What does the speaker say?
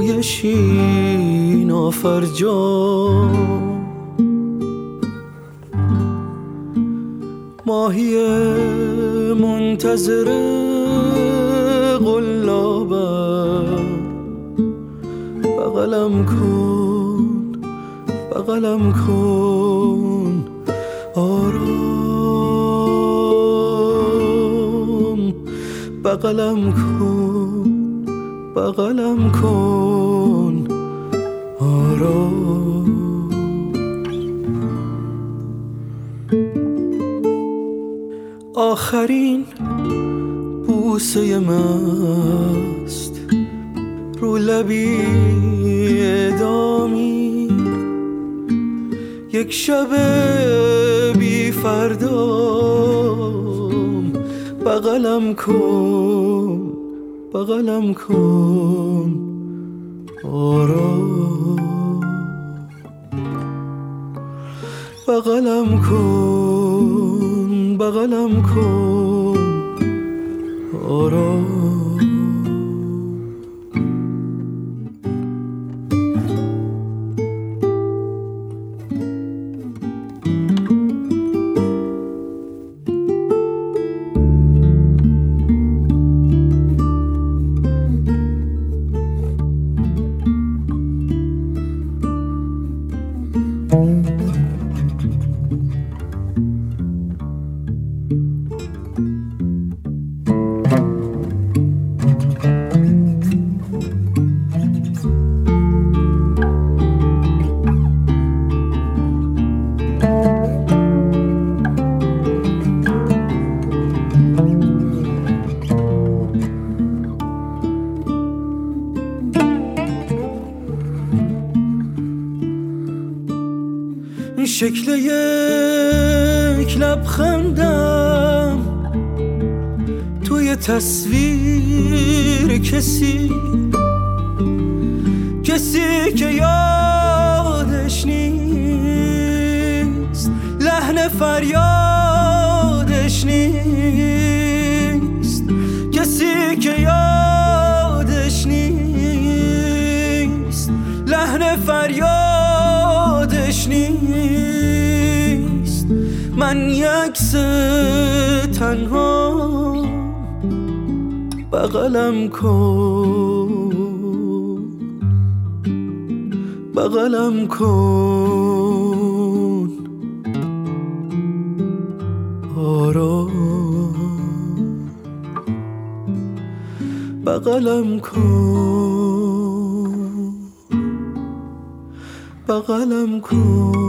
روی شین آفرجام ماهی منتظر قلابم بغلم کن بغلم کن آرام بغلم کن بغلم کن آرام آخرین بوسه مست رو لبی اعدامی یک شب بی فردام بغلم کن بغلم کن آرام بغلم کن بغلم کن آرام شکل یک لبخندم توی تصویر کسی که یادش نیست لحن فریادش نیست کسی که یادش نیست لحن فریادش نیست من یکس تنها بغلم کن بغلم کن آرام بغلم کن بغلم کن